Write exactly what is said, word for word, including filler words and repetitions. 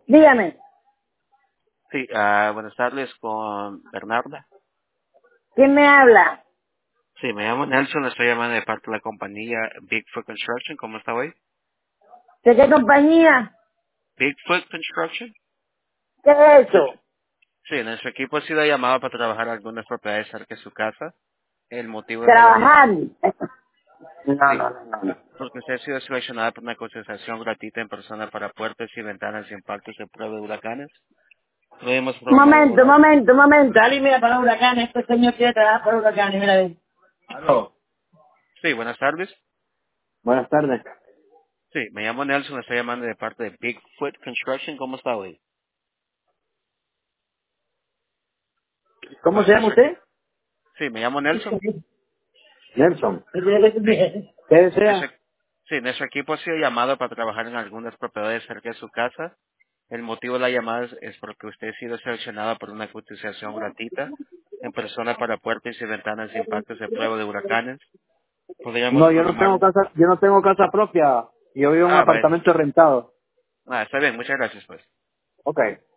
Dígame, Sí, ah, buenas tardes con Bernarda. ¿quién me habla? Sí, me llamo Nelson, le estoy llamando de parte de la compañía Bigfoot Construction. ¿Cómo está hoy? ¿De qué compañía? Bigfoot Construction. ¿Qué es eso? Sí, nuestro equipo ha sido llamado para trabajar en algunas propiedades cerca de su casa. El motivo de la llamada, Trabajar. No, sí, no, no, no. no. porque usted ha sido seleccionado por una cotización gratuita en persona para puertas y ventanas y impactos de prueba de huracanes. Lo hemos Un provocado momento, un ahora. momento, un momento. Ali, mira, para huracanes. Este señor quiere trabajar para huracanes, mira. Ve. Aló. Sí, buenas tardes. Buenas tardes. Sí, me llamo Nelson, le estoy llamando de parte de Bigfoot Construction. ¿Cómo está hoy? ¿Cómo Ah, se llama nuestro equi- usted? sí, me llamo Nelson. Nelson. ¿Qué Nuestro- desea? sí, nuestro equipo ha sido llamado para trabajar en algunas propiedades cerca de su casa. El motivo de la llamada es, es porque usted ha sido seleccionado por una cotización gratuita en persona para puertas y ventanas de impactos de prueba de huracanes. Podríamos No, yo no programar. tengo casa, yo no tengo casa propia. Yo vivo en un Ah, vale. apartamento rentado. Ah, está bien, muchas gracias, pues. Ok.